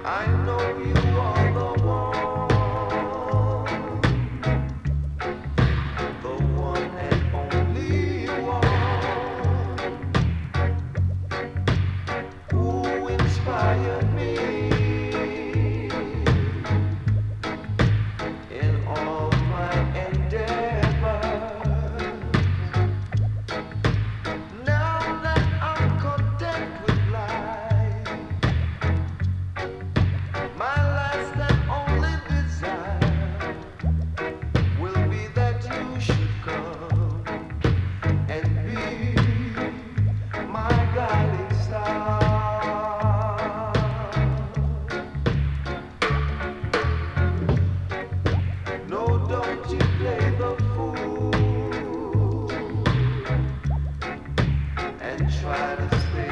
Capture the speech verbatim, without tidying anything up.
I know you are the one, the one and only one who inspired me in all my endeavors. Now that I'm content with life, my last and only desire will be that you should come and be my guiding star. No, don't you play the fool and try to stay